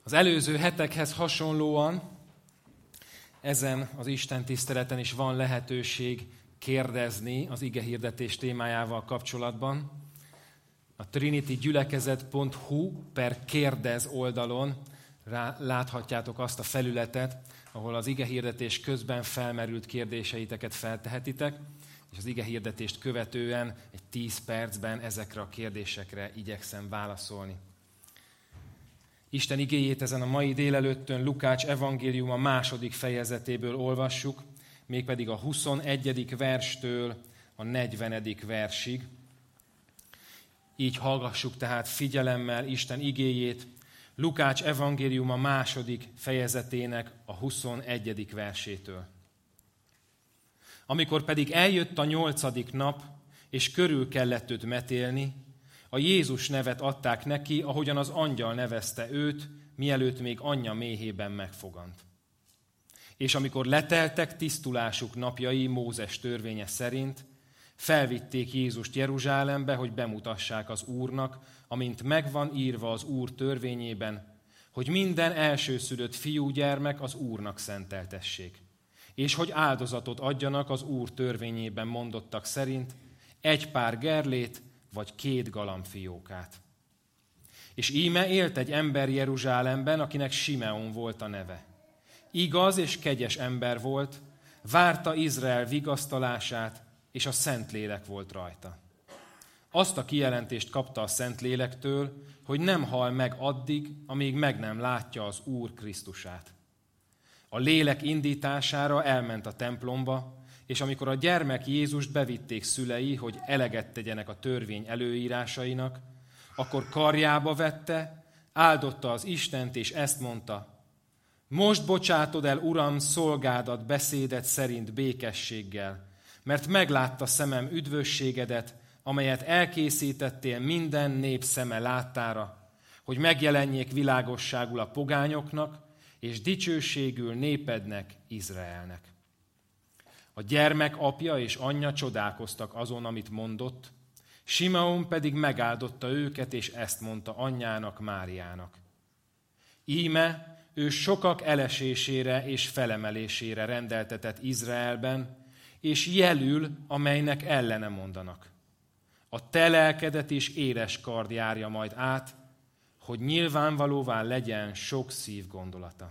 Az előző hetekhez hasonlóan ezen az Isten tiszteleten is van lehetőség kérdezni az igehirdetés témájával kapcsolatban. A trinitygyülekezet.hu/kérdez oldalon láthatjátok azt a felületet, ahol az igehirdetés közben felmerült kérdéseiteket feltehetitek, és az igehirdetést követően egy 10 percben ezekre a kérdésekre igyekszem válaszolni. Isten igéjét ezen a mai délelőttön Lukács evangéliuma 2. fejezetéből olvassuk, mégpedig a 21. verstől a 40. versig. Így hallgassuk tehát figyelemmel Isten igéjét, Lukács evangéliuma 2. fejezetének a 21. versétől. Amikor pedig eljött a 8. nap, és körül kellett őt metélni, a Jézus nevet adták neki, ahogyan az angyal nevezte őt, mielőtt még anyja méhében megfogant. És amikor leteltek tisztulásuk napjai Mózes törvénye szerint, felvitték Jézust Jeruzsálembe, hogy bemutassák az Úrnak, amint megvan írva az Úr törvényében, hogy minden elsőszülött fiúgyermek az Úrnak szenteltessék, és hogy áldozatot adjanak az Úr törvényében mondottak szerint, 1 pár gerlét vagy 2 galambfiókát. És íme élt egy ember Jeruzsálemben, akinek Simeon volt a neve. Igaz és kegyes ember volt, várta Izrael vigasztalását, és a Szentlélek volt rajta. Azt a kijelentést kapta a Szentlélektől, hogy nem hal meg addig, amíg meg nem látja az Úr Krisztusát. A lélek indítására elment a templomba, és amikor a gyermek Jézust bevitték szülei, hogy eleget tegyenek a törvény előírásainak, akkor karjába vette, áldotta az Istent, és ezt mondta: most bocsátod el, Uram, szolgádat beszédet szerint békességgel, mert meglátta szemem üdvösségedet, amelyet elkészítettél minden nép szeme láttára, hogy megjelenjék világosságul a pogányoknak, és dicsőségül népednek, Izraelnek. A gyermek apja és anyja csodálkoztak azon, amit mondott, Simeon pedig megáldotta őket, és ezt mondta anyjának, Máriának: íme, ő sokak elesésére és felemelésére rendeltetett Izraelben, és jelül, amelynek ellene mondanak. A te lelkedet is éres kard járja majd át, hogy nyilvánvalóvá legyen sok szív gondolata.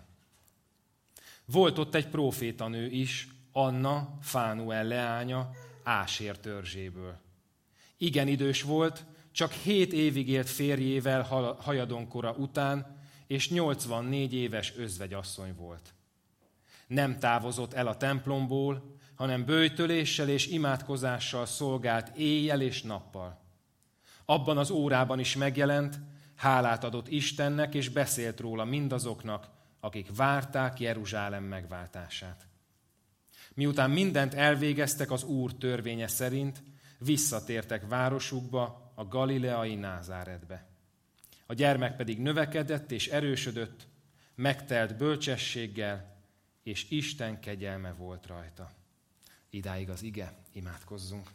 Volt ott egy prófétanő is, Anna, Fánuel leánya, Ásér törzséből. Igen idős volt, csak 7 évig élt férjével hajadonkora után, és 84 éves özvegyasszony volt. Nem távozott el a templomból, hanem böjtöléssel és imádkozással szolgált éjjel és nappal. Abban az órában is megjelent, hálát adott Istennek, és beszélt róla mindazoknak, akik várták Jeruzsálem megváltását. Miután mindent elvégeztek az Úr törvénye szerint, visszatértek városukba, a galileai Názáretbe. A gyermek pedig növekedett és erősödött, megtelt bölcsességgel, és Isten kegyelme volt rajta. Idáig az ige, imádkozzunk.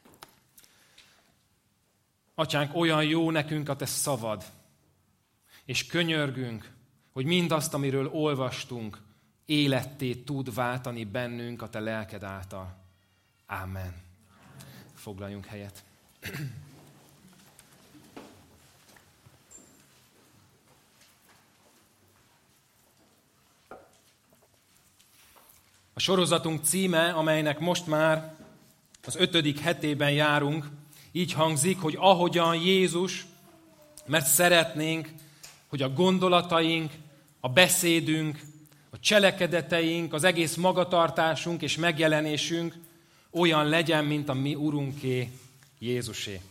Atyánk, olyan jó nekünk a te szavad, és könyörgünk, hogy mindazt, amiről olvastunk, életté tud váltani bennünk a te lelked által. Ámen. Foglaljunk helyet. A sorozatunk címe, amelynek most már az 5. hetében járunk, így hangzik, hogy ahogyan Jézus, mert szeretnénk, hogy a gondolataink, a beszédünk, a cselekedeteink, az egész magatartásunk és megjelenésünk olyan legyen, mint a mi Urunké, Jézusé.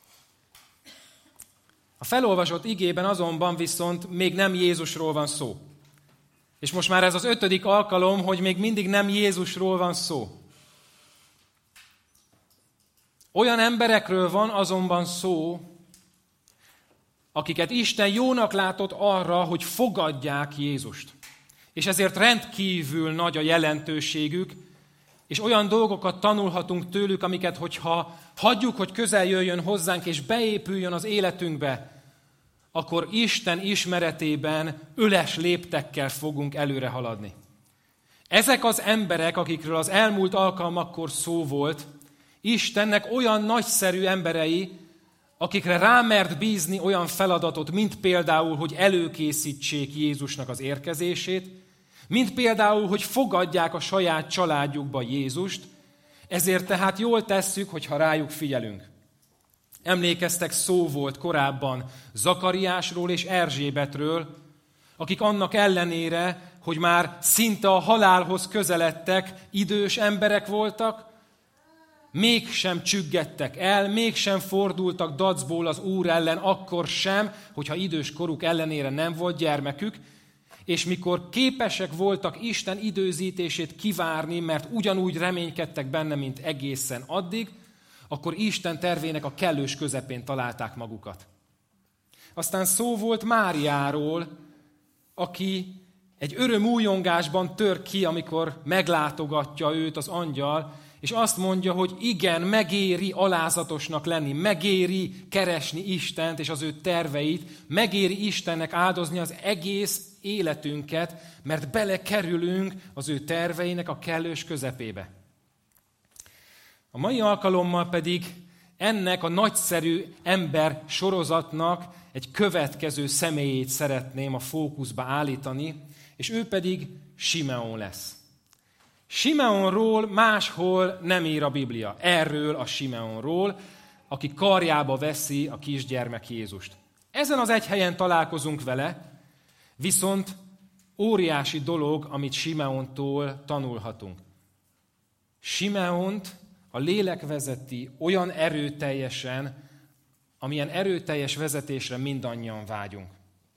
A felolvasott igében azonban viszont még nem Jézusról van szó. És most már ez az 5. alkalom, hogy még mindig nem Jézusról van szó. Olyan emberekről van azonban szó, akiket Isten jónak látott arra, hogy fogadják Jézust. És ezért rendkívül nagy a jelentőségük, és olyan dolgokat tanulhatunk tőlük, amiket, hogyha hagyjuk, hogy közel jöjjön hozzánk, és beépüljön az életünkbe, akkor Isten ismeretében üles léptekkel fogunk előre haladni. Ezek az emberek, akikről az elmúlt alkalmakkor szó volt, Istennek olyan nagyszerű emberei, akikre rámert bízni olyan feladatot, mint például, hogy előkészítsék Jézusnak az érkezését, mint például, hogy fogadják a saját családjukba Jézust, ezért tehát jól tesszük, hogyha rájuk figyelünk. Emlékeztek, szó volt korábban Zakariásról és Erzsébetről, akik annak ellenére, hogy már szinte a halálhoz közeledtek, idős emberek voltak, mégsem csüggedtek el, mégsem fordultak dacból az Úr ellen, akkor sem, hogyha idős koruk ellenére nem volt gyermekük, és mikor képesek voltak Isten időzítését kivárni, mert ugyanúgy reménykedtek benne, mint egészen addig, akkor Isten tervének a kellős közepén találták magukat. Aztán szó volt Máriáról, aki egy örömújongásban tör ki, amikor meglátogatja őt az angyal, és azt mondja, hogy igen, megéri alázatosnak lenni, megéri keresni Istent és az ő terveit, megéri Istennek áldozni az egész életünket, mert belekerülünk az ő terveinek a kellős közepébe. A mai alkalommal pedig ennek a nagyszerű ember sorozatnak egy következő személyét szeretném a fókuszba állítani, és ő pedig Simeon lesz. Simeonról máshol nem ír a Biblia. Erről a Simeonról, aki karjába veszi a kisgyermek Jézust. Ezen az egy helyen találkozunk vele, viszont óriási dolog, amit Simeontól tanulhatunk. Simeont a lélek vezeti olyan erőteljesen, amilyen erőteljes vezetésre mindannyian vágyunk.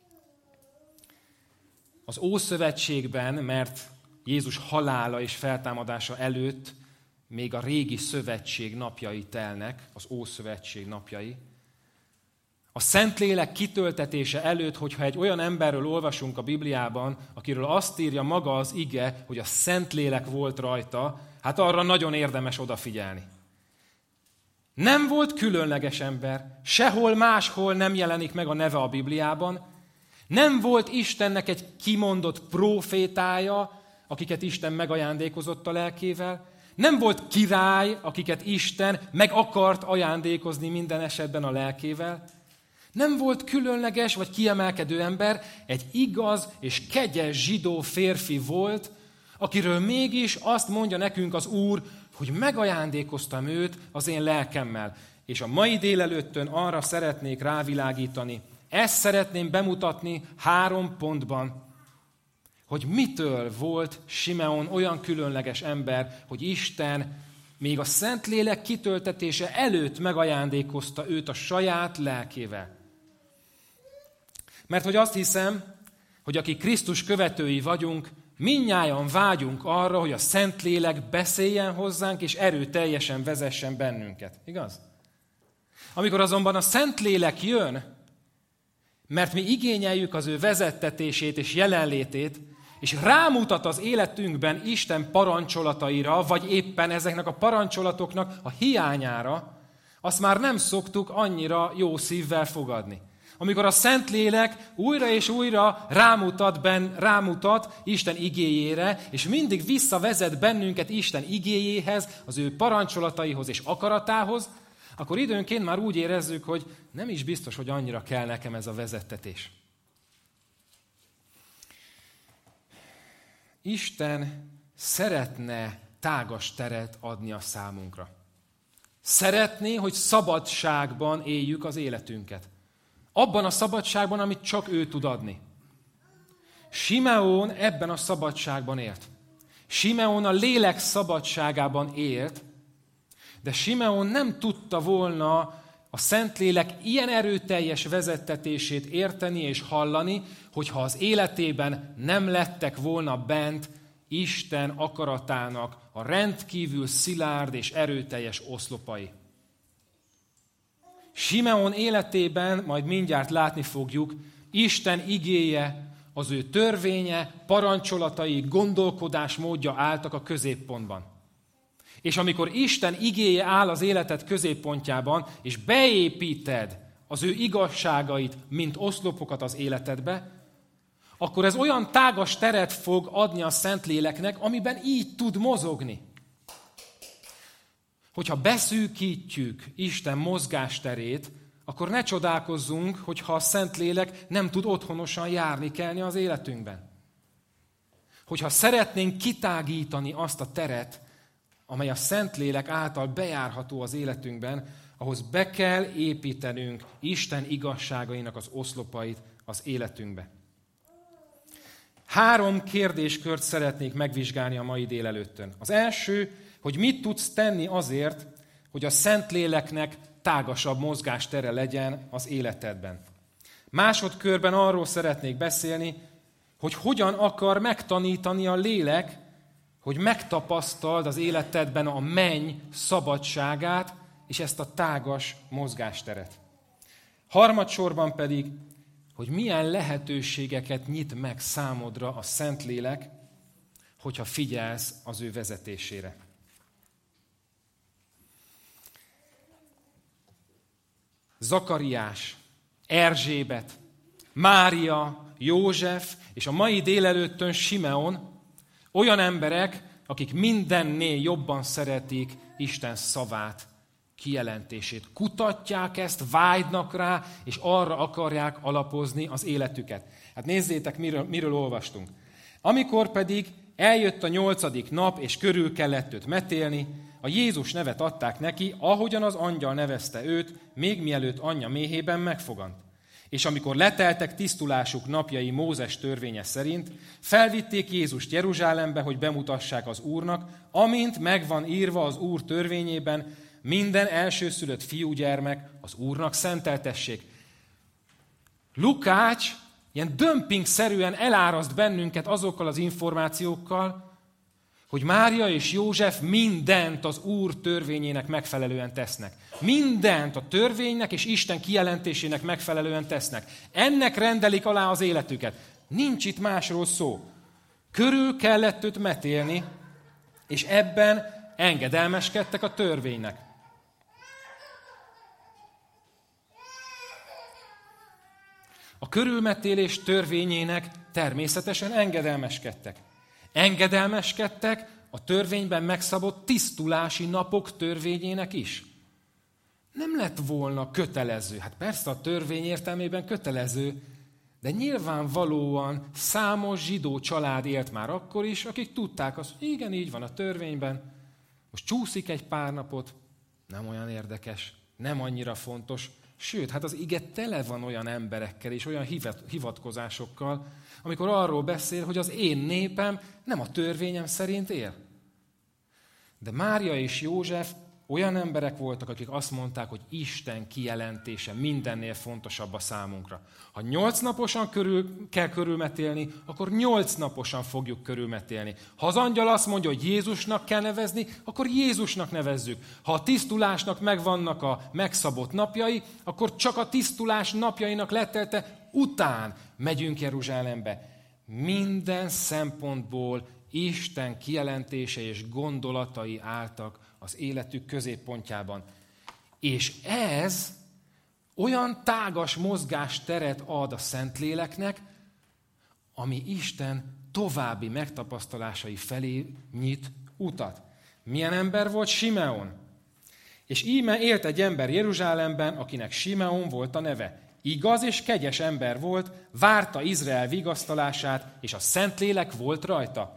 Az Ószövetségben, mert Jézus halála és feltámadása előtt még a régi szövetség napjai telnek, az Ószövetség napjai. A Szentlélek kitöltetése előtt, hogyha egy olyan emberről olvasunk a Bibliában, akiről azt írja maga az ige, hogy a Szentlélek volt rajta, hát arra nagyon érdemes odafigyelni. Nem volt különleges ember, sehol máshol nem jelenik meg a neve a Bibliában, nem volt Istennek egy kimondott prófétája, akiket Isten megajándékozott a lelkével, nem volt király, akiket Isten meg akart ajándékozni minden esetben a lelkével, nem volt különleges vagy kiemelkedő ember, egy igaz és kegyes zsidó férfi volt, akiről mégis azt mondja nekünk az Úr, hogy megajándékoztam őt az én lelkemmel. És a mai délelőttön arra szeretnék rávilágítani, ezt szeretném bemutatni 3 pontban, hogy mitől volt Simeon olyan különleges ember, hogy Isten még a Szentlélek kitöltetése előtt megajándékozta őt a saját lelkével. Mert hogy azt hiszem, hogy akik Krisztus követői vagyunk, mindnyájan vágyunk arra, hogy a Szentlélek beszéljen hozzánk, és erőteljesen vezessen bennünket. Igaz? Amikor azonban a Szentlélek jön, mert mi igényeljük az ő vezettetését és jelenlétét, és rámutat az életünkben Isten parancsolataira, vagy éppen ezeknek a parancsolatoknak a hiányára, azt már nem szoktuk annyira jó szívvel fogadni. Amikor a Szentlélek újra és újra rámutat Isten igéjére, és mindig visszavezet bennünket Isten igéjéhez, az ő parancsolataihoz és akaratához, akkor időnként már úgy érezzük, hogy nem is biztos, hogy annyira kell nekem ez a vezettetés. Isten szeretne tágas teret adni a számunkra. Szeretné, hogy szabadságban éljük az életünket. Abban a szabadságban, amit csak ő tud adni. Simeon ebben a szabadságban élt. Simeon a lélek szabadságában élt, de Simeon nem tudta volna a Szentlélek ilyen erőteljes vezettetését érteni és hallani, hogyha az életében nem lettek volna bent Isten akaratának a rendkívül szilárd és erőteljes oszlopai. Simeon életében, majd mindjárt látni fogjuk, Isten igéje, az ő törvénye, parancsolatai, gondolkodásmódja álltak a középpontban. És amikor Isten igéje áll az életed középpontjában, és beépíted az ő igazságait, mint oszlopokat az életedbe, akkor ez olyan tágas teret fog adni a Szentléleknek, amiben így tud mozogni. Hogyha beszűkítjük Isten mozgásterét, akkor ne csodálkozzunk, hogyha a Szentlélek nem tud otthonosan járni, kelni az életünkben. Hogyha szeretnénk kitágítani azt a teret, amely a Szentlélek által bejárható az életünkben, ahhoz be kell építenünk Isten igazságainak az oszlopait az életünkbe. 3 kérdéskört szeretnék megvizsgálni a mai délelőttön. Az első, hogy mit tudsz tenni azért, hogy a Szentléleknek tágasabb mozgástere legyen az életedben. Másodkörben arról szeretnék beszélni, hogy hogyan akar megtanítani a lélek, hogy megtapasztald az életedben a menny szabadságát, és ezt a tágas mozgásteret. Harmadsorban pedig, hogy milyen lehetőségeket nyit meg számodra a Szentlélek, hogyha figyelsz az ő vezetésére. Zakariás, Erzsébet, Mária, József és a mai délelőttön Simeon olyan emberek, akik mindennél jobban szeretik Isten szavát, kijelentését. Kutatják ezt, vágynak rá, és arra akarják alapozni az életüket. Hát nézzétek, miről olvastunk. Amikor pedig eljött a 8. nap, és körül kellett őt metélni, a Jézus nevet adták neki, ahogyan az angyal nevezte őt, még mielőtt anyja méhében megfogant. És amikor leteltek tisztulásuk napjai Mózes törvénye szerint, felvitték Jézust Jeruzsálembe, hogy bemutassák az Úrnak, amint megvan írva az Úr törvényében, minden elsőszülött fiúgyermek az Úrnak szenteltessék. Lukács ilyen dömpingszerűen eláraszt bennünket azokkal az információkkal, hogy Mária és József mindent az Úr törvényének megfelelően tesznek. Mindent a törvénynek és Isten kijelentésének megfelelően tesznek. Ennek rendelik alá az életüket. Nincs itt másról szó. Körül kellett őt metélni, és ebben engedelmeskedtek a törvénynek. A körülmetélés törvényének természetesen engedelmeskedtek. Engedelmeskedtek a törvényben megszabott tisztulási napok törvényének is. Nem lett volna kötelező. Hát persze a törvény értelmében kötelező, de nyilvánvalóan számos zsidó család élt már akkor is, akik tudták azt, hogy igen, így van a törvényben, most csúszik egy pár napot, nem olyan érdekes, nem annyira fontos. Sőt, hát az ige tele van olyan emberekkel és olyan hivatkozásokkal, amikor arról beszél, hogy az én népem nem a törvényem szerint él. De Mária és József olyan emberek voltak, akik azt mondták, hogy Isten kijelentése mindennél fontosabb a számunkra. Ha 8 naposan kell körülmetélni, akkor 8 naposan fogjuk körülmetélni. Ha az angyal azt mondja, hogy Jézusnak kell nevezni, akkor Jézusnak nevezzük. Ha a tisztulásnak megvannak a megszabott napjai, akkor csak a tisztulás napjainak letelte után megyünk Jeruzsálembe. Minden szempontból Isten kijelentése és gondolatai álltak az életük középpontjában. És ez olyan tágas mozgásteret ad a Szentléleknek, ami Isten további megtapasztalásai felé nyit utat. Milyen ember volt Simeon? És íme élt egy ember Jeruzsálemben, akinek Simeon volt a neve. Igaz és kegyes ember volt, várta Izrael vigasztalását, és a Szentlélek volt rajta.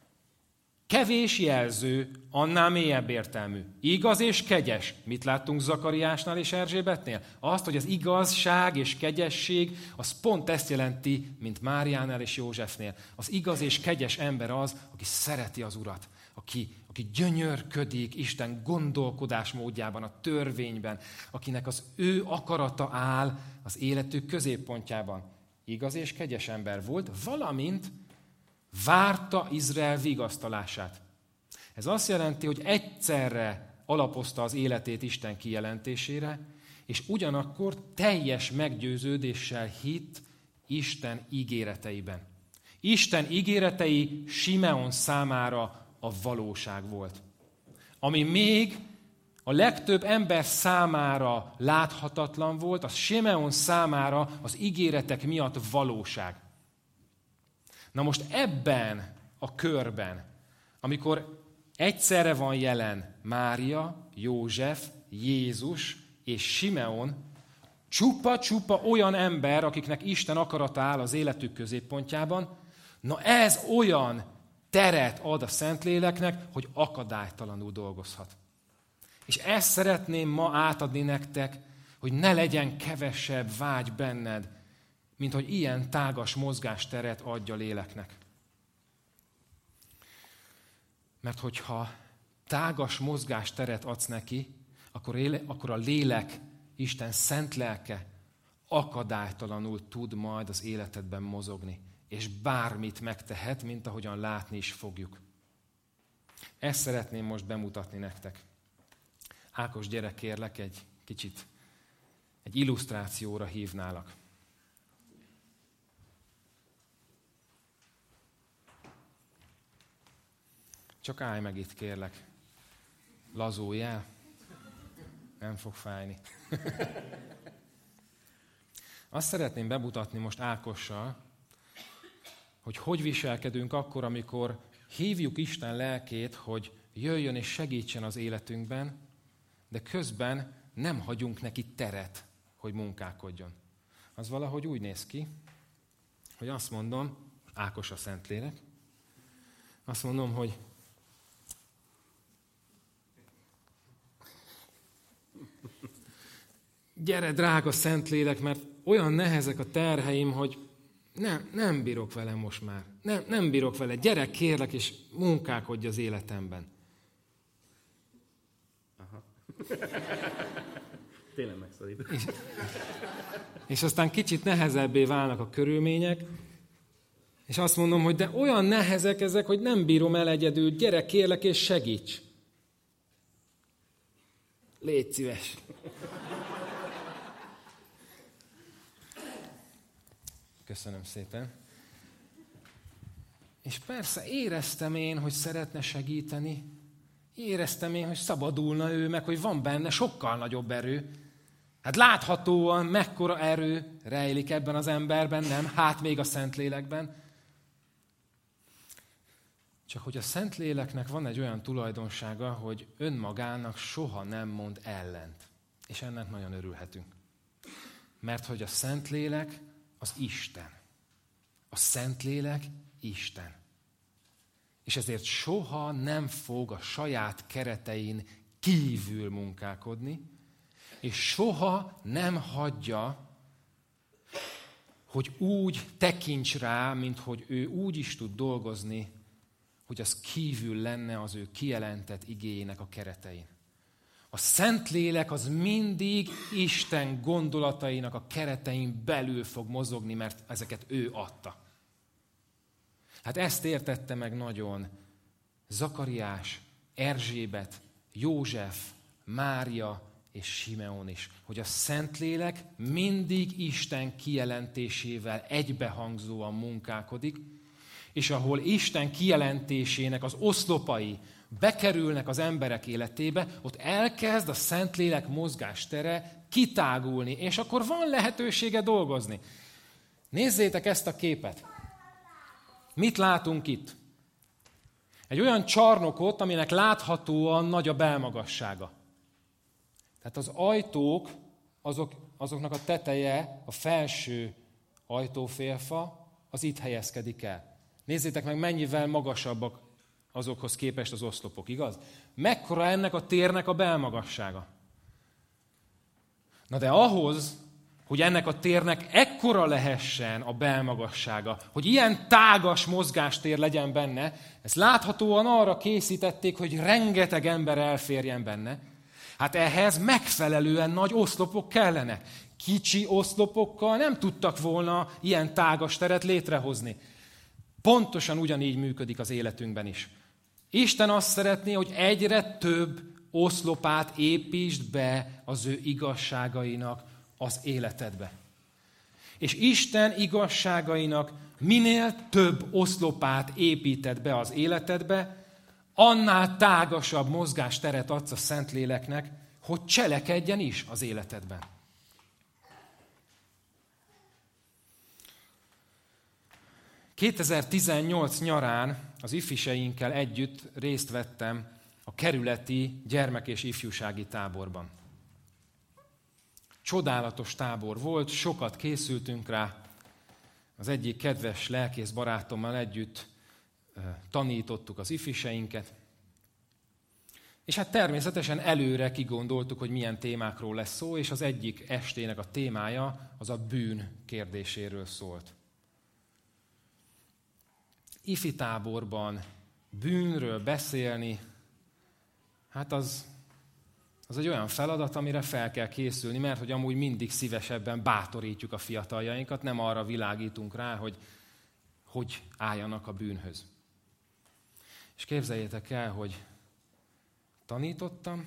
Kevés jelző, annál mélyebb értelmű. Igaz és kegyes. Mit láttunk Zakariásnál és Erzsébetnél? Azt, hogy az igazság és kegyesség, az pont ezt jelenti, mint Máriánál és Józsefnél. Az igaz és kegyes ember az, aki szereti az Urat, aki gyönyörködik Isten gondolkodásmódjában, a törvényben, akinek az ő akarata áll az életük középpontjában. Igaz és kegyes ember volt, valamint várta Izrael vigasztalását. Ez azt jelenti, hogy egyszerre alapozta az életét Isten kijelentésére, és ugyanakkor teljes meggyőződéssel hitt Isten ígéreteiben. Isten ígéretei Simeon számára a valóság volt. Ami még a legtöbb ember számára láthatatlan volt, az Simeon számára az ígéretek miatt valóság. Na most ebben a körben, amikor egyszerre van jelen Mária, József, Jézus és Simeon, csupa-csupa olyan ember, akiknek Isten akarata áll az életük középpontjában, na ez olyan teret ad a Szentléleknek, hogy akadálytalanul dolgozhat. És ezt szeretném ma átadni nektek, hogy ne legyen kevesebb vágy benned, mint hogy ilyen tágas mozgásteret adja a léleknek. Mert hogyha tágas mozgásteret adsz neki, akkor a lélek, Isten szent lelke akadálytalanul tud majd az életedben mozogni, és bármit megtehet, mint ahogyan látni is fogjuk. Ezt szeretném most bemutatni nektek. Ákos, gyere kérlek, egy illusztrációra hívnálak. Csak állj meg itt, kérlek. Lazulj el. Nem fog fájni. Azt szeretném bemutatni most Ákossal, hogy viselkedünk akkor, amikor hívjuk Isten lelkét, hogy jöjjön és segítsen az életünkben, de közben nem hagyunk neki teret, hogy munkálkodjon. Az valahogy úgy néz ki, hogy azt mondom, Ákos a Szentlélek, azt mondom, hogy gyere, drága Szentlélek, mert olyan nehezek a terheim, hogy nem bírok vele most már. Nem bírok vele. Gyere, kérlek, és munkálkodj az életemben. Aha. Tényleg megszorít. És aztán kicsit nehezebbé válnak a körülmények, és azt mondom, hogy de olyan nehezek ezek, hogy nem bírom el egyedül. Gyere, kérlek, és segíts. Légy szíves. Köszönöm szépen. És persze éreztem én, hogy szeretne segíteni. Éreztem én, hogy szabadulna ő, meg hogy van benne sokkal nagyobb erő. Hát láthatóan mekkora erő rejlik ebben az emberben, nem? Hát még a Szentlélekben. Csak hogy a Szentléleknek van egy olyan tulajdonsága, hogy önmagának soha nem mond ellent. És ennek nagyon örülhetünk. Mert hogy a Szentlélek az Isten. A Szentlélek Isten. És ezért soha nem fog a saját keretein kívül munkálkodni, és soha nem hagyja, hogy úgy tekints rá, mint hogy ő úgy is tud dolgozni, hogy az kívül lenne az ő kijelentett igéjének a keretein. A Szentlélek az mindig Isten gondolatainak a keretein belül fog mozogni, mert ezeket ő adta. Hát ezt értette meg nagyon Zakariás, Erzsébet, József, Mária és Simeon is, hogy a Szentlélek mindig Isten kijelentésével egybehangzóan munkálkodik, és ahol Isten kijelentésének az oszlopai bekerülnek az emberek életébe, ott elkezd a Szentlélek mozgástere kitágulni, és akkor van lehetősége dolgozni. Nézzétek ezt a képet! Mit látunk itt? Egy olyan csarnokot, aminek láthatóan nagy a belmagassága. Tehát az ajtók, azoknak a teteje, a felső ajtófélfa, az itt helyezkedik el. Nézzétek meg, mennyivel magasabbak azokhoz képest az oszlopok, igaz? Mekkora ennek a térnek a belmagassága? Na de ahhoz, hogy ennek a térnek ekkora lehessen a belmagassága, hogy ilyen tágas mozgástér legyen benne, ezt láthatóan arra készítették, hogy rengeteg ember elférjen benne. Hát ehhez megfelelően nagy oszlopok kellenek. Kicsi oszlopokkal nem tudtak volna ilyen tágas teret létrehozni. Pontosan ugyanígy működik az életünkben is. Isten azt szeretné, hogy egyre több oszlopát építsd be az ő igazságainak az életedbe. És Isten igazságainak minél több oszlopát építed be az életedbe, annál tágasabb mozgásteret adsz a Szentléleknek, hogy cselekedjen is az életedben. ...2018 nyarán az ifjúseinkkel együtt részt vettem a kerületi gyermek- és ifjúsági táborban. Csodálatos tábor volt, sokat készültünk rá. Az egyik kedves lelkész barátommal együtt tanítottuk az ifjúseinket. És hát természetesen előre kigondoltuk, hogy milyen témákról lesz szó, és az egyik estének a témája az a bűn kérdéséről szólt. Ifi táborban bűnről beszélni, hát az egy olyan feladat, amire fel kell készülni, mert hogy amúgy mindig szívesebben bátorítjuk a fiataljainkat, nem arra világítunk rá, hogy álljanak a bűnhöz. És képzeljétek el, hogy tanítottam,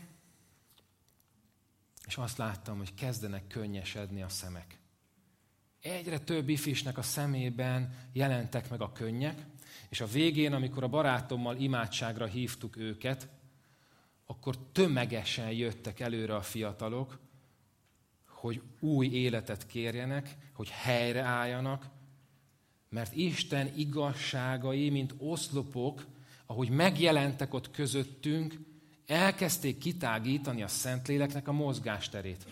és azt láttam, hogy kezdenek könnyesedni a szemek. Egyre több ifisnek a szemében jelentek meg a könnyek, és a végén, amikor a barátommal imádságra hívtuk őket, akkor tömegesen jöttek előre a fiatalok, hogy új életet kérjenek, hogy helyreálljanak, mert Isten igazságai, mint oszlopok, ahogy megjelentek ott közöttünk, elkezdték kitágítani a Szentléleknek a mozgásterét.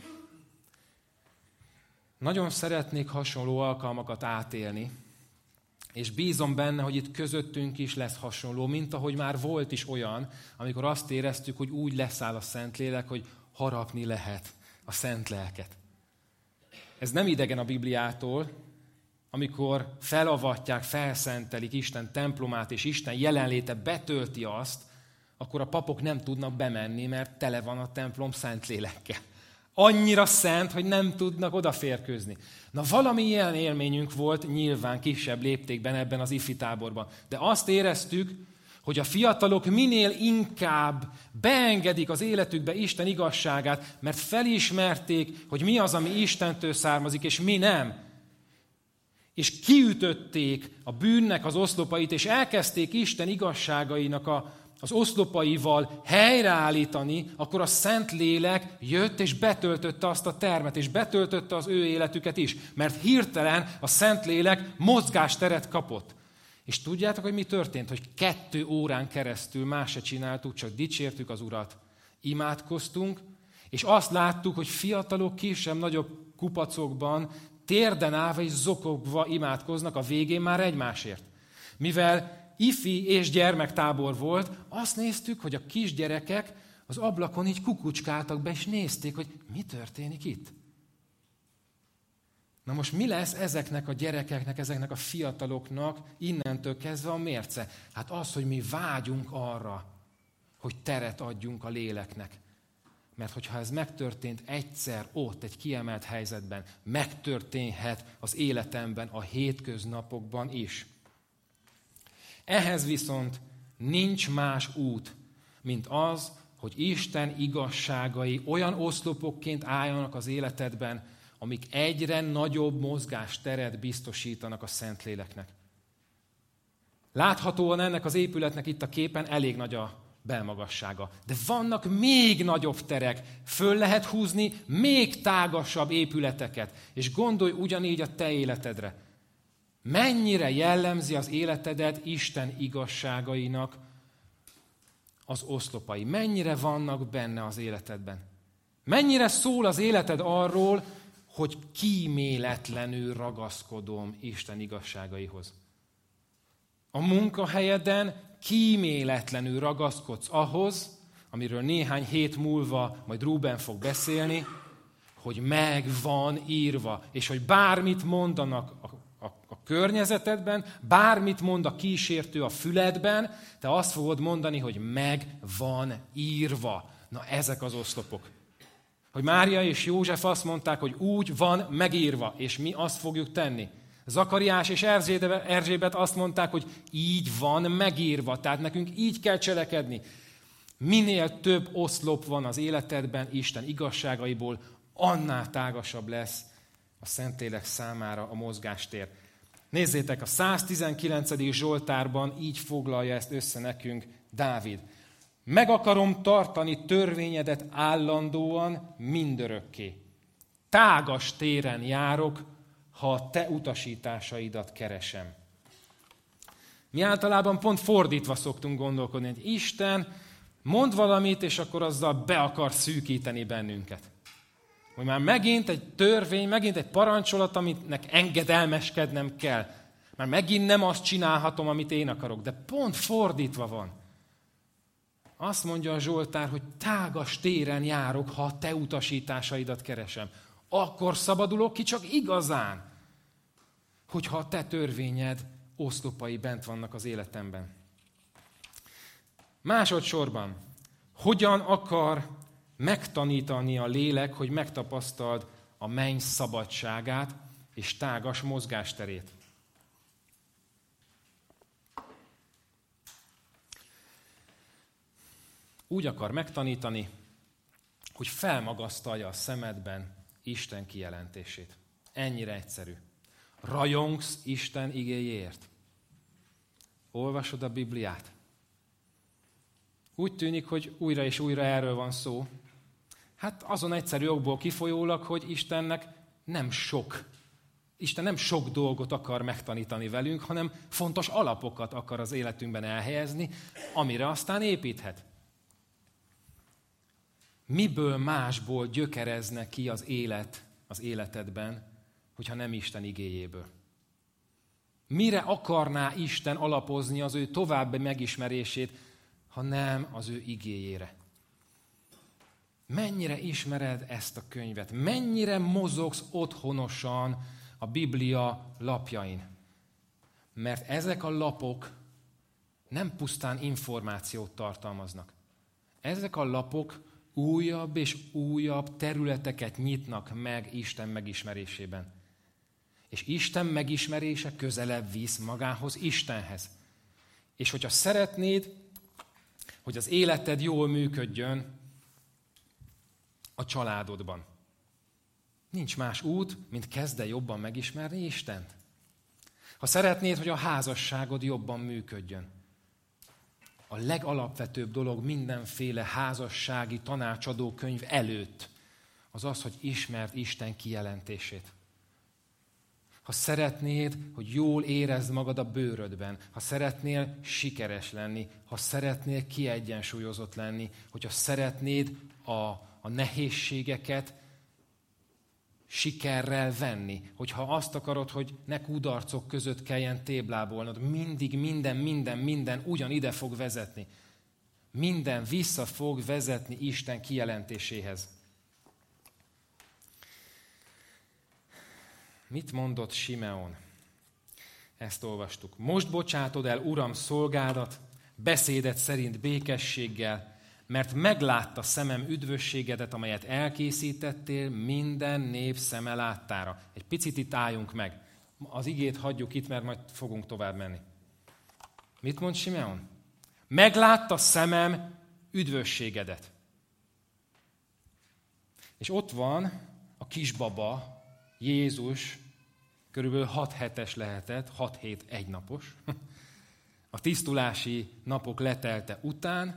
Nagyon szeretnék hasonló alkalmakat átélni, és bízom benne, hogy itt közöttünk is lesz hasonló, mint ahogy már volt is olyan, amikor azt éreztük, hogy úgy leszáll a Szentlélek, hogy harapni lehet a Szent Lelket. Ez nem idegen a Bibliától, amikor felavatják, felszentelik Isten templomát, és Isten jelenléte betölti azt, akkor a papok nem tudnak bemenni, mert tele van a templom Szentlélekkel. Annyira szent, hogy nem tudnak odaférkőzni. Na valami ilyen élményünk volt nyilván kisebb léptékben ebben az ifi táborban. De azt éreztük, hogy a fiatalok minél inkább beengedik az életükbe Isten igazságát, mert felismerték, hogy mi az, ami Istentől származik, és mi nem. És kiütötték a bűnnek az oszlopait, és elkezdték Isten igazságainak az oszlopaival helyreállítani, akkor a Szentlélek jött és betöltötte azt a termet, és betöltötte az ő életüket is. Mert hirtelen a Szentlélek mozgásteret kapott. És tudjátok, hogy mi történt? Hogy 2 órán keresztül más se csináltuk, csak dicsértük az Urat. Imádkoztunk, és azt láttuk, hogy fiatalok kisebb-nagyobb kupacokban térden állva és zokogva imádkoznak a végén már egymásért. Mivel ifi és gyermektábor volt, azt néztük, hogy a kisgyerekek az ablakon így kukucskáltak be, és nézték, hogy mi történik itt. Na most mi lesz ezeknek a gyerekeknek, ezeknek a fiataloknak innentől kezdve a mérce? Hát az, hogy mi vágyunk arra, hogy teret adjunk a léleknek. Mert hogyha ez megtörtént egyszer ott, egy kiemelt helyzetben, megtörténhet az életemben, a hétköznapokban is. Ehhez viszont nincs más út, mint az, hogy Isten igazságai olyan oszlopokként álljanak az életedben, amik egyre nagyobb mozgásteret biztosítanak a Szentléleknek. Láthatóan ennek az épületnek itt a képen elég nagy a belmagassága. De vannak még nagyobb terek, föl lehet húzni még tágasabb épületeket, és gondolj ugyanígy a te életedre. Mennyire jellemzi az életedet Isten igazságainak az oszlopai? Mennyire vannak benne az életedben? Mennyire szól az életed arról, hogy kíméletlenül ragaszkodom Isten igazságaihoz? A munkahelyeden kíméletlenül ragaszkodsz ahhoz, amiről néhány hét múlva majd Ruben fog beszélni, hogy meg van írva, és hogy bármit mondanak a környezetedben, bármit mond a kísértő a füledben, te azt fogod mondani, hogy meg van írva. Na ezek az oszlopok. Hogy Mária és József azt mondták, hogy úgy van megírva, és mi azt fogjuk tenni. Zakariás és Erzsébet azt mondták, hogy így van megírva, tehát nekünk így kell cselekedni. Minél több oszlop van az életedben Isten igazságaiból, annál tágasabb lesz a Szentlélek számára a mozgástér. Nézzétek, a 119. Zsoltárban így foglalja ezt össze nekünk Dávid. Meg akarom tartani törvényedet állandóan, mindörökké. Tágas téren járok, ha a te utasításaidat keresem. Mi általában pont fordítva szoktunk gondolkodni, hogy Isten mond valamit, és akkor azzal be akar szűkíteni bennünket. Hogy már megint egy törvény, megint egy parancsolat, aminek engedelmeskednem kell. Már megint nem azt csinálhatom, amit én akarok, de pont fordítva van. Azt mondja a Zsoltár, hogy tágas téren járok, ha a te utasításaidat keresem. Akkor szabadulok ki csak igazán, hogyha a te törvényed oszlopai bent vannak az életemben. Másodszorban, hogyan akar megtanítani a lélek, hogy megtapasztald a menny szabadságát és tágas mozgásterét? Úgy akar megtanítani, hogy felmagasztalja a szemedben Isten kijelentését. Ennyire egyszerű. Rajongsz Isten igéjéért? Olvasod a Bibliát? Úgy tűnik, hogy újra és újra erről van szó. Hát azon egyszerű okból kifolyólag, hogy Isten nem sok dolgot akar megtanítani velünk, hanem fontos alapokat akar az életünkben elhelyezni, amire aztán építhet. Miből másból gyökerezne ki az élet az életedben, hogyha nem Isten igéjéből? Mire akarná Isten alapozni az ő további megismerését, ha nem az ő igéjére? Mennyire ismered ezt a könyvet? Mennyire mozogsz otthonosan a Biblia lapjain? Mert ezek a lapok nem pusztán információt tartalmaznak. Ezek a lapok újabb és újabb területeket nyitnak meg Isten megismerésében. És Isten megismerése közelebb visz magához, Istenhez. És hogyha szeretnéd, hogy az életed jól működjön a családodban, nincs más út, mint kezd el jobban megismerni Istent. Ha szeretnéd, hogy a házasságod jobban működjön, a legalapvetőbb dolog mindenféle házassági tanácsadó könyv előtt az az, hogy ismerd Isten kijelentését. Ha szeretnéd, hogy jól érezd magad a bőrödben, ha szeretnél sikeres lenni, ha szeretnél kiegyensúlyozott lenni, hogyha szeretnéd a nehézségeket sikerrel venni, hogyha azt akarod, hogy ne kudarcok között kelljen téblábolnod, mindig minden ugyan ide fog vezetni. Minden vissza fog vezetni Isten kijelentéséhez. Mit mondott Simeon? Ezt olvastuk. Most bocsátod el, Uram, szolgádat, beszédet szerint békességgel, mert meglátta szemem üdvösségedet, amelyet elkészítettél minden nép szeme láttára. Egy picit itt álljunk meg. Az igét hagyjuk itt, mert majd fogunk tovább menni. Mit mond Simeon? Meglátta szemem üdvösségedet. És ott van a kisbaba, Jézus, körülbelül 6 hetes lehetett, 6 hét 1 napos. A tisztulási napok letelte után,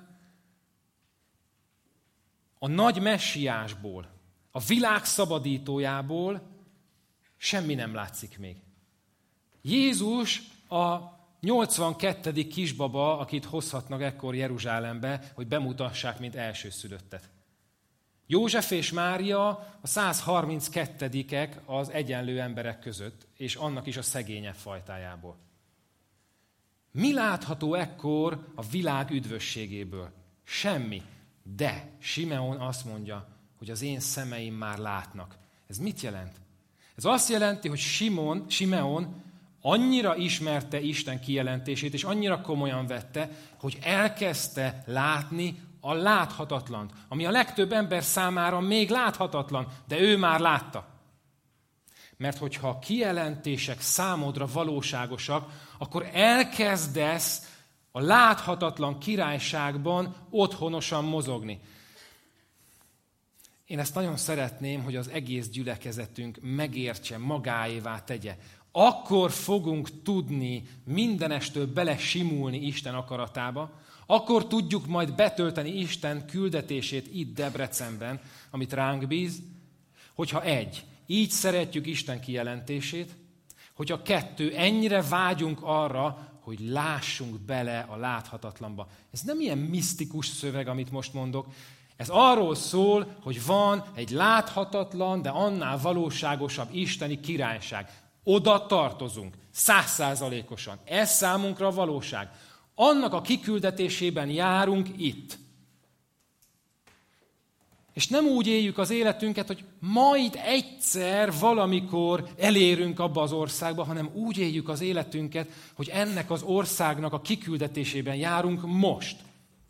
a nagy messiásból, a világ szabadítójából semmi nem látszik még. Jézus a 82. kisbaba, akit hozhatnak ekkor Jeruzsálembe, hogy bemutassák, mint elsőszülöttet. József és Mária a 132-ek az egyenlő emberek között, és annak is a szegényebb fajtájából. Mi látható ekkor a világ üdvösségéből? Semmi. De Simeon azt mondja, hogy az én szemeim már látnak. Ez mit jelent? Ez azt jelenti, hogy Simeon annyira ismerte Isten kijelentését, és annyira komolyan vette, hogy elkezdte látni a láthatatlant, ami a legtöbb ember számára még láthatatlan, de ő már látta. Mert hogyha a kijelentések számodra valóságosak, akkor elkezdesz a láthatatlan királyságban otthonosan mozogni. Én ezt nagyon szeretném, hogy az egész gyülekezetünk megértse, magáévá tegye. Akkor fogunk tudni mindenestől belesimulni Isten akaratába, Akkor tudjuk majd betölteni Isten küldetését itt Debrecenben, amit ránk bíz, hogyha 1. Így szeretjük Isten kijelentését, hogyha 2. Ennyire vágyunk arra, hogy lássunk bele a láthatatlanba. Ez nem ilyen misztikus szöveg, amit most mondok. Ez arról szól, hogy van egy láthatatlan, de annál valóságosabb isteni királyság. Oda tartozunk, 100%-osan. Ez számunkra a valóság. Annak a kiküldetésében járunk itt. És nem úgy éljük az életünket, hogy majd egyszer valamikor elérünk abba az országba, hanem úgy éljük az életünket, hogy ennek az országnak a kiküldetésében járunk most.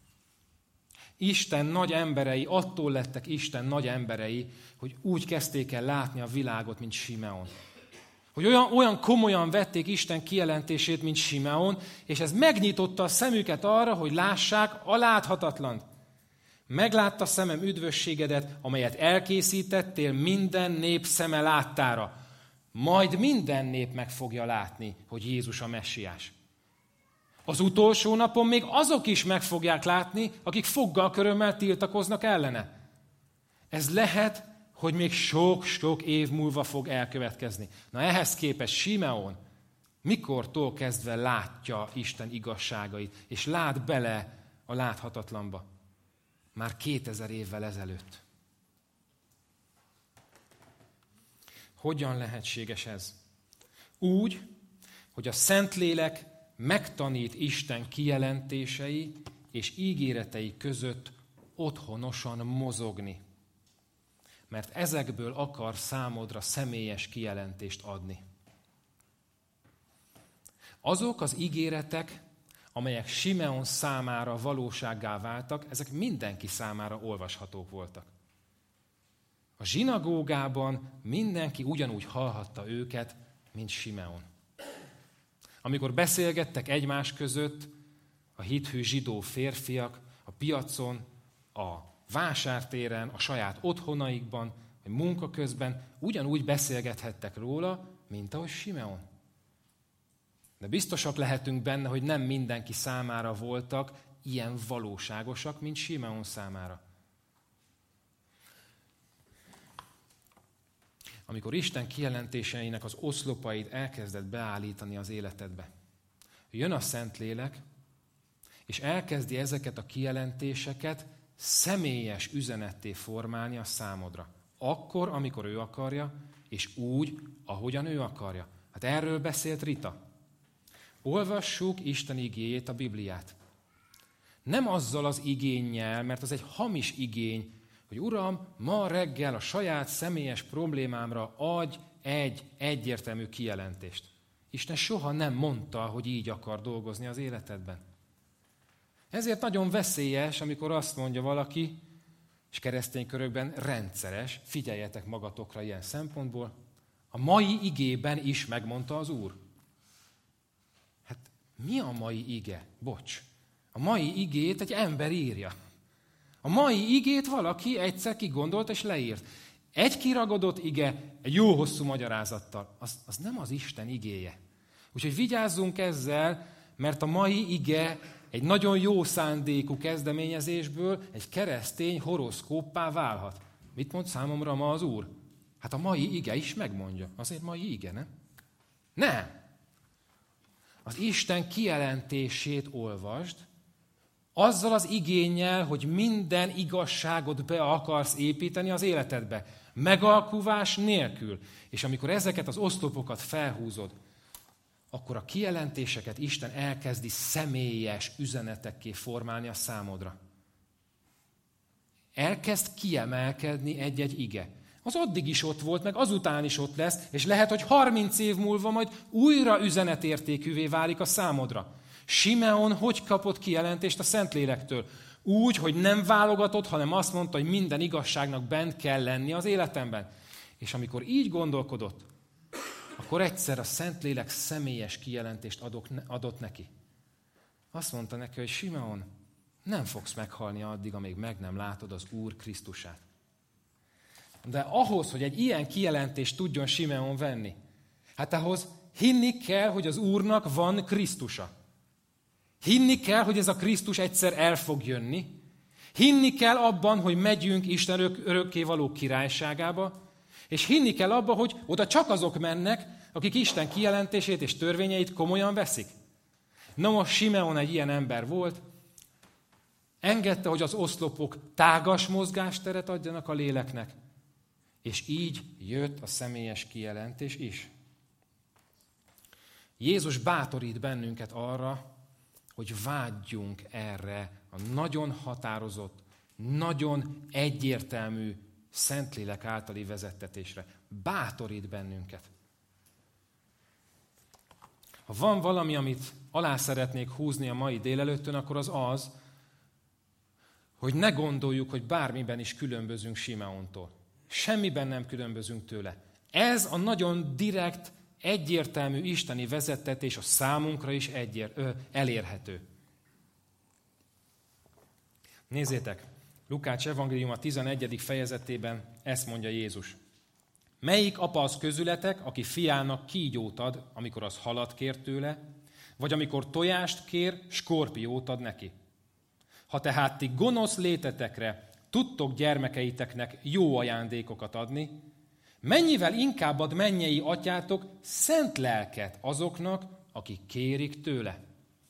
Isten nagy emberei, attól lettek Isten nagy emberei, hogy úgy kezdték el látni a világot, mint Simeon. Hogy olyan komolyan vették Isten kijelentését, mint Simeon, és ez megnyitotta a szemüket arra, hogy lássák a láthatatlant. Meglátta szemem üdvösségedet, amelyet elkészítettél minden nép szeme láttára. Majd minden nép meg fogja látni, hogy Jézus a Messiás. Az utolsó napon még azok is meg fogják látni, akik foggal körömmel tiltakoznak ellene. Ez lehet, hogy még sok-sok év múlva fog elkövetkezni. Na ehhez képest Simeon mikortól kezdve látja Isten igazságait, és lát bele a láthatatlanba? Már 2000 évvel ezelőtt. Hogyan lehetséges ez? Úgy, hogy a Szentlélek megtanít Isten kijelentései és ígéretei között otthonosan mozogni. Mert ezekből akar számodra személyes kijelentést adni. Azok az ígéretek, amelyek Simeon számára valósággá váltak, ezek mindenki számára olvashatók voltak. A zsinagógában mindenki ugyanúgy hallhatta őket, mint Simeon. Amikor beszélgettek egymás között, a hithű zsidó férfiak a piacon, a vásártéren, a saját otthonaikban, vagy munka közben ugyanúgy beszélgethettek róla, mint ahogy Simeon. De biztosak lehetünk benne, hogy nem mindenki számára voltak ilyen valóságosak, mint Simeon számára. Amikor Isten kijelentéseinek az oszlopait elkezdett beállítani az életedbe, jön a Szentlélek, és elkezdi ezeket a kijelentéseket személyes üzenetté formálni a számodra. Akkor, amikor ő akarja, és úgy, ahogyan ő akarja. Hát erről beszélt Rita. Olvassuk Isten igéjét, a Bibliát. Nem azzal az igénnyel, mert az egy hamis igény, hogy Uram, ma reggel a saját személyes problémámra adj egy egyértelmű kijelentést. Isten soha nem mondta, hogy így akar dolgozni az életedben. Ezért nagyon veszélyes, amikor azt mondja valaki, és keresztény körökben rendszeres, figyeljetek magatokra ilyen szempontból, a mai igében is megmondta az Úr. Hát mi a mai ige? Bocs. A mai igét egy ember írja. A mai igét valaki egyszer kigondolt és leírt. Egy kiragadott ige, egy jó hosszú magyarázattal. Az nem az Isten igéje. Úgyhogy vigyázzunk ezzel, mert a mai ige egy nagyon jó szándékú kezdeményezésből egy keresztény horoszkóppá válhat. Mit mond számomra ma az Úr? Hát a mai ige is megmondja. Azért mai ige, nem? Nem. Az Isten kijelentését olvasd, azzal az igénnyel, hogy minden igazságot be akarsz építeni az életedbe. Megalkuvás nélkül. És amikor ezeket az oszlopokat felhúzod, akkor a kijelentéseket Isten elkezdi személyes üzenetekké formálni a számodra. Elkezd kiemelkedni egy-egy ige. Az addig is ott volt, meg azután is ott lesz, és lehet, hogy 30 év múlva majd újra üzenetértékűvé válik a számodra. Simeon hogy kapott kijelentést a Szentlélektől? Úgy, hogy nem válogatott, hanem azt mondta, hogy minden igazságnak bent kell lenni az életemben. És amikor így gondolkodott, akkor egyszer a Szentlélek személyes kijelentést adott neki. Azt mondta neki, hogy Simeon, nem fogsz meghalni addig, amíg meg nem látod az Úr Krisztusát. De ahhoz, hogy egy ilyen kijelentést tudjon Simeon venni, hát ahhoz hinni kell, hogy az Úrnak van Krisztusa. Hinni kell, hogy ez a Krisztus egyszer el fog jönni. Hinni kell abban, hogy megyünk Isten örökkévaló királyságába, és hinni kell abban, hogy oda csak azok mennek, akik Isten kijelentését és törvényeit komolyan veszik. Na most Simeon egy ilyen ember volt, engedte, hogy az oszlopok tágas mozgásteret adjanak a léleknek, és így jött a személyes kijelentés is. Jézus bátorít bennünket arra, hogy vágyjunk erre a nagyon határozott, nagyon egyértelmű Szentlélek általi vezettetésre. Bátorít bennünket. Ha van valami, amit alá szeretnék húzni a mai délelőttön, akkor az, hogy ne gondoljuk, hogy bármiben is különbözünk Simeontól. Semmiben nem különbözünk tőle. Ez a nagyon direkt, egyértelmű isteni vezettetés a számunkra is elérhető. Nézzétek, Lukács evangélium a 11. fejezetében ezt mondja Jézus. Melyik apa az közületek, aki fiának kígyót ad, amikor az halat kér tőle, vagy amikor tojást kér, skorpiót ad neki? Ha tehát ti gonosz létetekre tudtok gyermekeiteknek jó ajándékokat adni, mennyivel inkább ad mennyei atyátok szent lelket azoknak, akik kérik tőle.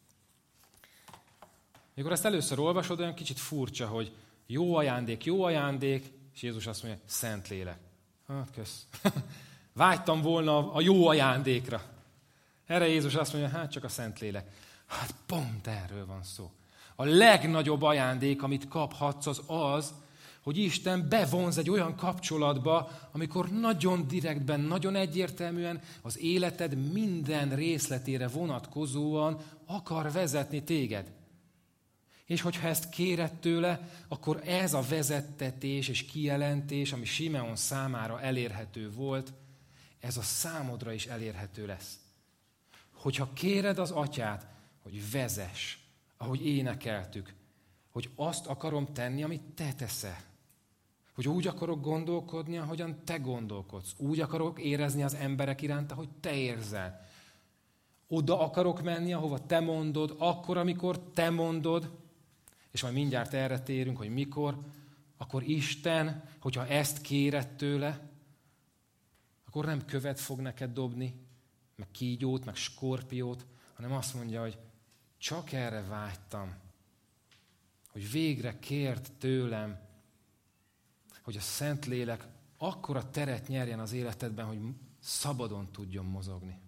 Mikor ezt először olvasod, olyan kicsit furcsa, hogy jó ajándék, és Jézus azt mondja, szent lélek. Hát kösz. Vágytam volna a jó ajándékra. Erre Jézus azt mondja, hát csak a szent lélek. Hát pont erről van szó. A legnagyobb ajándék, amit kaphatsz, az, hogy Isten bevonz egy olyan kapcsolatba, amikor nagyon direktben, nagyon egyértelműen az életed minden részletére vonatkozóan akar vezetni téged. És hogyha ezt kéred tőle, akkor ez a vezettetés és kijelentés, ami Simeon számára elérhető volt, ez a számodra is elérhető lesz. Hogyha kéred az atyát, hogy vezess, ahogy énekeltük, hogy azt akarom tenni, amit te teszel. Hogy úgy akarok gondolkodni, ahogyan te gondolkodsz. Úgy akarok érezni az emberek iránt, ahogy te érzel. Oda akarok menni, ahova te mondod, akkor, amikor te mondod, és majd mindjárt erre térünk, hogy mikor, akkor Isten, hogyha ezt kéred tőle, akkor nem követ fog neked dobni, meg kígyót, meg skorpiót, hanem azt mondja, hogy csak erre vágytam, hogy végre kért tőlem, hogy a Szentlélek akkora teret nyerjen az életedben, hogy szabadon tudjon mozogni.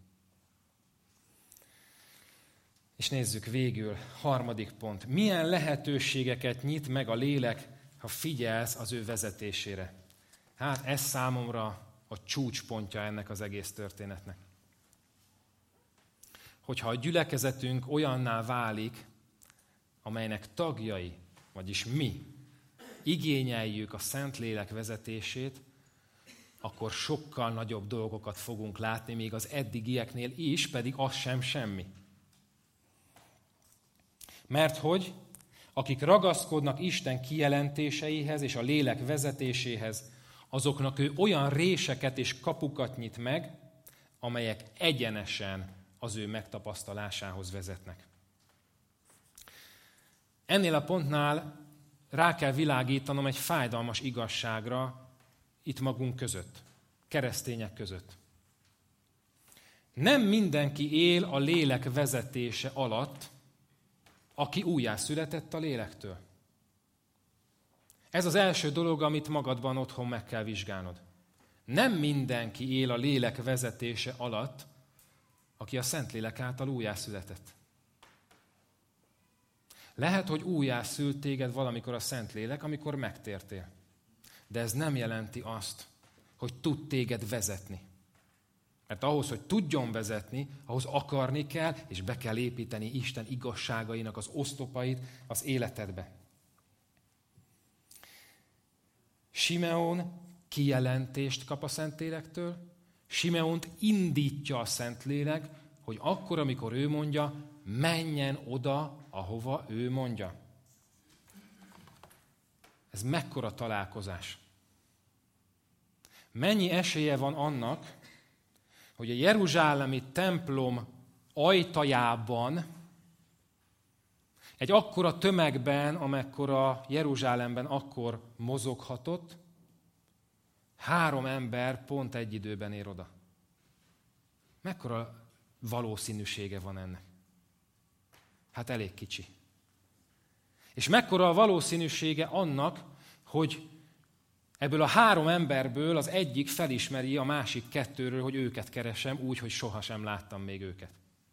És nézzük végül, 3. pont. Milyen lehetőségeket nyit meg a lélek, ha figyelsz az ő vezetésére? Hát ez számomra a csúcspontja ennek az egész történetnek. Hogyha a gyülekezetünk olyanná válik, amelynek tagjai, vagyis mi, igényeljük a Szentlélek vezetését, akkor sokkal nagyobb dolgokat fogunk látni, még az eddigieknél is, pedig az sem semmi. Mert hogy akik ragaszkodnak Isten kijelentéseihez és a lélek vezetéséhez, azoknak ő olyan réseket és kapukat nyit meg, amelyek egyenesen az ő megtapasztalásához vezetnek. Ennél a pontnál rá kell világítanom egy fájdalmas igazságra itt magunk között, keresztények között. Nem mindenki él a lélek vezetése alatt, aki újjászületett a lélektől. Ez az első dolog, amit magadban otthon meg kell vizsgálnod. Nem mindenki él a lélek vezetése alatt, aki a Szentlélek által újjászületett. Lehet, hogy újjászült téged valamikor a Szentlélek, amikor megtértél. De ez nem jelenti azt, hogy tud téged vezetni. Mert ahhoz, hogy tudjon vezetni, ahhoz akarni kell, és be kell építeni Isten igazságainak az oszlopait az életedbe. Simeon kijelentést kap a Szentlélektől, Simeont indítja a Szentlélek, hogy akkor, amikor ő mondja, menjen oda, ahova ő mondja. Ez mekkora találkozás. Mennyi esélye van annak, hogy a jeruzsálemi templom ajtajában Egy akkora tömegben, amekkora Jeruzsálemben akkor mozoghatott, 3 ember pont egy időben ér oda. Mekkora valószínűsége van ennek? Hát elég kicsi. És mekkora a valószínűsége annak, hogy ebből a 3 emberből az egyik felismeri a másik 2-ről, hogy őket keresem, úgy, hogy sohasem láttam még őket.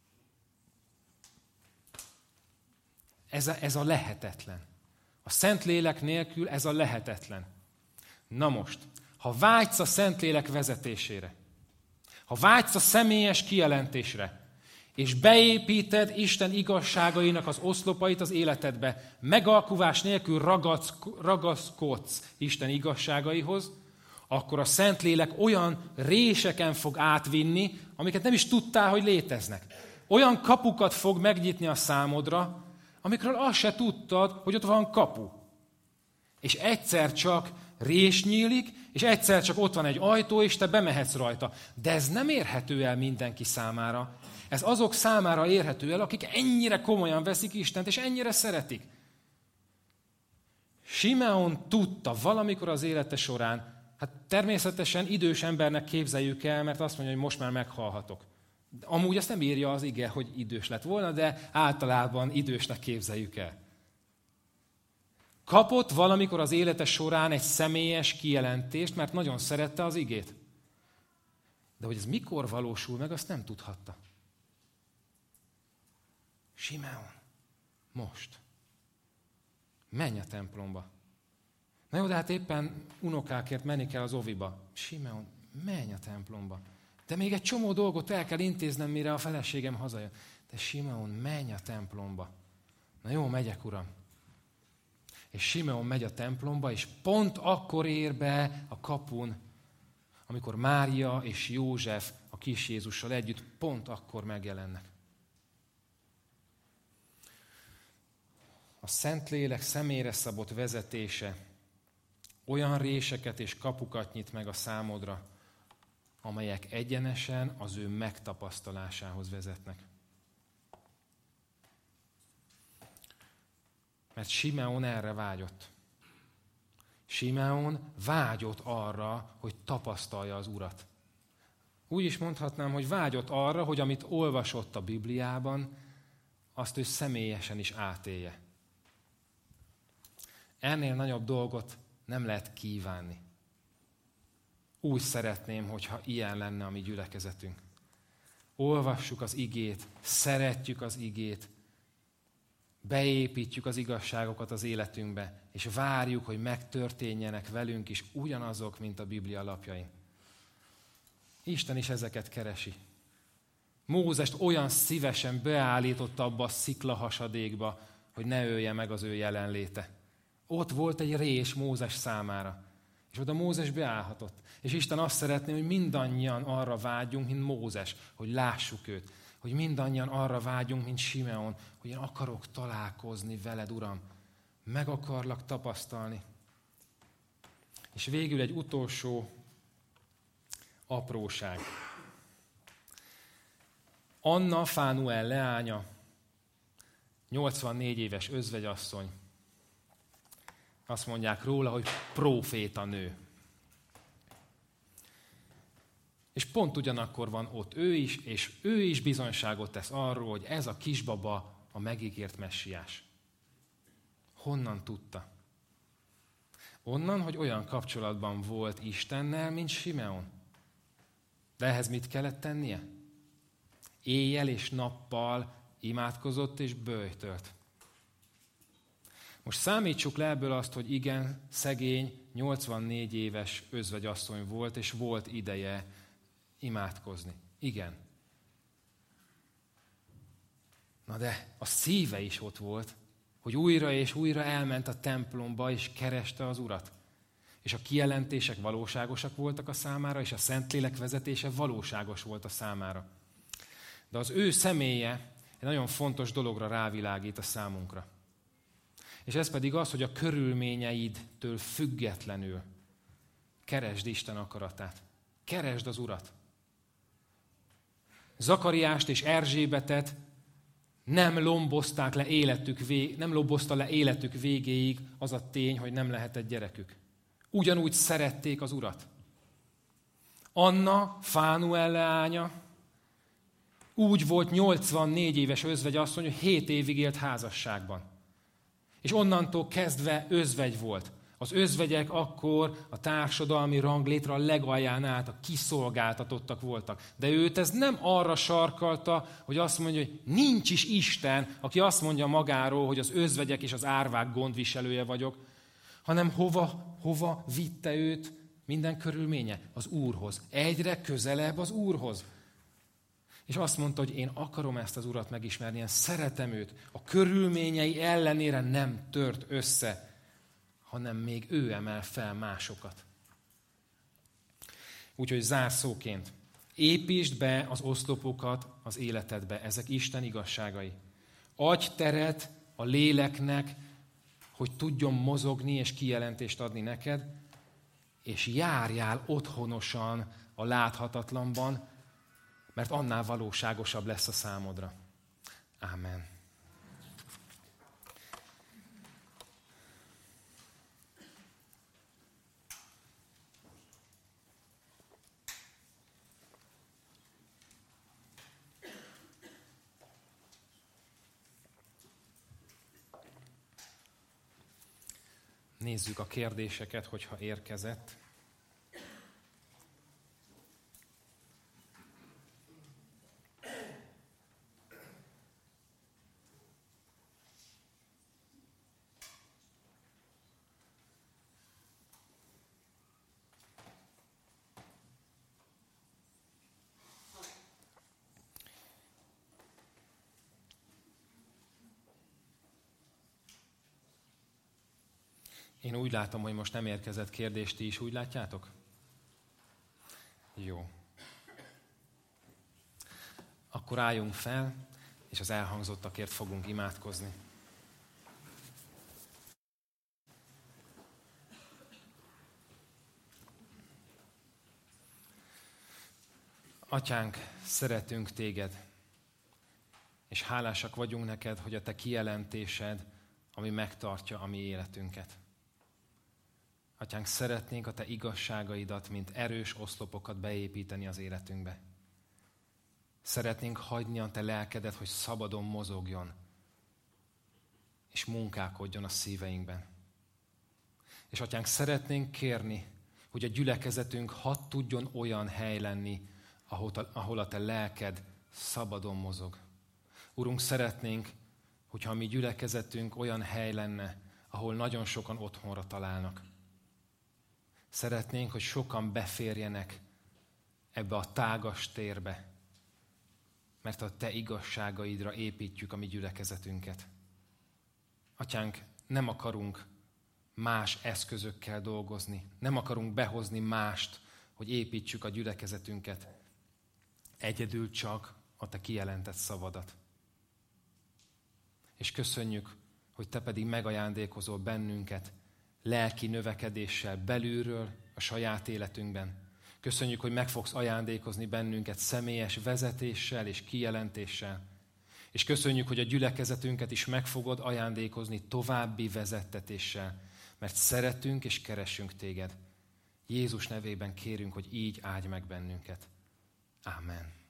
Ez a lehetetlen. A Szentlélek nélkül ez a lehetetlen. Na most, ha vágysz a Szentlélek vezetésére, ha vágysz a személyes kijelentésre, és beépíted Isten igazságainak az oszlopait az életedbe, megalkuvás nélkül ragaszkodsz Isten igazságaihoz, akkor a Szentlélek olyan réseken fog átvinni, amiket nem is tudtál, hogy léteznek. Olyan kapukat fog megnyitni a számodra, amikről azt se tudtad, hogy ott van kapu. És egyszer csak rés nyílik, és egyszer csak ott van egy ajtó, és te bemehetsz rajta. De ez nem érhető el mindenki számára. Ez azok számára érhető el, akik ennyire komolyan veszik Istent, és ennyire szeretik. Simeon tudta valamikor az élete során, hát természetesen idős embernek képzeljük el, mert azt mondja, hogy most már meghalhatok. Amúgy azt nem írja az ige, hogy idős lett volna, de általában idősnek képzeljük el. Kapott valamikor az élete során egy személyes kijelentést, mert nagyon szerette az igét. De hogy ez mikor valósul meg, azt nem tudhatta. Simeon, most. Menj a templomba. Na jó, de hát éppen unokákért menni kell az oviba. Simeon, menj a templomba. De még egy csomó dolgot el kell intéznem, mire a feleségem hazajön. De Simeon, menj a templomba. Na jó, megyek, uram. És Simeon megy a templomba, és pont akkor ér be a kapun, amikor Mária és József a kis Jézussal együtt pont akkor megjelennek. A Szentlélek személyre szabott vezetése olyan réseket és kapukat nyit meg a számodra, amelyek egyenesen az ő megtapasztalásához vezetnek. Mert Simeon erre vágyott. Simeon vágyott arra, hogy tapasztalja az Urat. Úgy is mondhatnám, hogy vágyott arra, hogy amit olvasott a Bibliában, azt ő személyesen is átélje. Ennél nagyobb dolgot nem lehet kívánni. Úgy szeretném, hogyha ilyen lenne a mi gyülekezetünk. Olvassuk az igét, szeretjük az igét, beépítjük az igazságokat az életünkbe, és várjuk, hogy megtörténjenek velünk is ugyanazok, mint a Biblia lapjain. Isten is ezeket keresi. Mózest olyan szívesen beállította abba a sziklahasadékba, hogy ne ölje meg az ő jelenléte. Ott volt egy rés Mózes számára, és oda Mózes beállhatott. És Isten azt szeretné, hogy mindannyian arra vágyjunk, mint Mózes, hogy lássuk őt. Hogy mindannyian arra vágyunk, mint Simeon, hogy én akarok találkozni veled, Uram. Meg akarlak tapasztalni. És végül egy utolsó apróság. Anna Fánuel leánya, 84 éves özvegyasszony. Azt mondják róla, hogy próféta nő. És pont ugyanakkor van ott ő is, és ő is bizonyságot tesz arról, hogy ez a kisbaba a megígért messiás. Honnan tudta? Onnan, hogy olyan kapcsolatban volt Istennel, mint Simeon. De ehhez mit kellett tennie? Éjjel és nappal imádkozott és böjtölt. Most számítsuk le ebből azt, hogy igen, szegény, 84 éves özvegyasszony volt, és volt ideje imádkozni. Igen. Na de a szíve is ott volt, hogy újra és újra elment a templomba, és kereste az Urat. És a kijelentések valóságosak voltak a számára, és a Szentlélek vezetése valóságos volt a számára. De az ő személye egy nagyon fontos dologra rávilágít a számunkra. És ez pedig az, hogy a körülményeidtől függetlenül keresd Isten akaratát. Keresd az Urat. Zakariást és Erzsébetet Nem lombozta le életük végéig az a tény, hogy nem lehetett gyerekük. Ugyanúgy szerették az Urat. Anna, Fánuel leánya, úgy volt 84 éves özvegyasszony, hogy 7 évig élt házasságban. És onnantól kezdve özvegy volt. Az özvegyek akkor a társadalmi ranglétre a legalján állt, a kiszolgáltatottak voltak. De őt ez nem arra sarkalta, hogy azt mondja, hogy nincs is Isten, aki azt mondja magáról, hogy az özvegyek és az árvák gondviselője vagyok, hanem hova vitte őt minden körülménye? Az Úrhoz. Egyre közelebb az Úrhoz. És azt mondta, hogy én akarom ezt az Urat megismerni, én szeretem őt. A körülményei ellenére nem tört össze, hanem még ő emel fel másokat. Úgyhogy zárszóként, építsd be az oszlopokat az életedbe, ezek Isten igazságai. Adj teret a léleknek, hogy tudjon mozogni és kijelentést adni neked, és járjál otthonosan a láthatatlanban, mert annál valóságosabb lesz a számodra. Ámen. Nézzük a kérdéseket, hogyha érkezett. Én úgy látom, hogy most nem érkezett kérdés, ti is úgy látjátok? Jó. Akkor álljunk fel, és az elhangzottakért fogunk imádkozni. Atyánk, szeretünk téged, és hálásak vagyunk neked, hogy a te kijelentésed, ami megtartja a mi életünket. Atyánk, szeretnénk a te igazságaidat, mint erős oszlopokat beépíteni az életünkbe. Szeretnénk hagyni a te lelkedet, hogy szabadon mozogjon, és munkálkodjon a szíveinkben. És atyánk, szeretnénk kérni, hogy a gyülekezetünk hadd tudjon olyan hely lenni, ahol a te lelked szabadon mozog. Urunk, szeretnénk, hogyha a mi gyülekezetünk olyan hely lenne, ahol nagyon sokan otthonra találnak. Szeretnénk, hogy sokan beférjenek ebbe a tágas térbe, mert a te igazságaidra építjük a mi gyülekezetünket. Atyánk, nem akarunk más eszközökkel dolgozni, nem akarunk behozni mást, hogy építsük a gyülekezetünket. Egyedül csak a te kijelentett szavadat. És köszönjük, hogy te pedig megajándékozol bennünket lelki növekedéssel belülről a saját életünkben. Köszönjük, hogy meg fogsz ajándékozni bennünket személyes vezetéssel és kijelentéssel. És köszönjük, hogy a gyülekezetünket is meg fogod ajándékozni további vezettetéssel, mert szeretünk és keresünk téged. Jézus nevében kérünk, hogy így áldj meg bennünket. Ámen.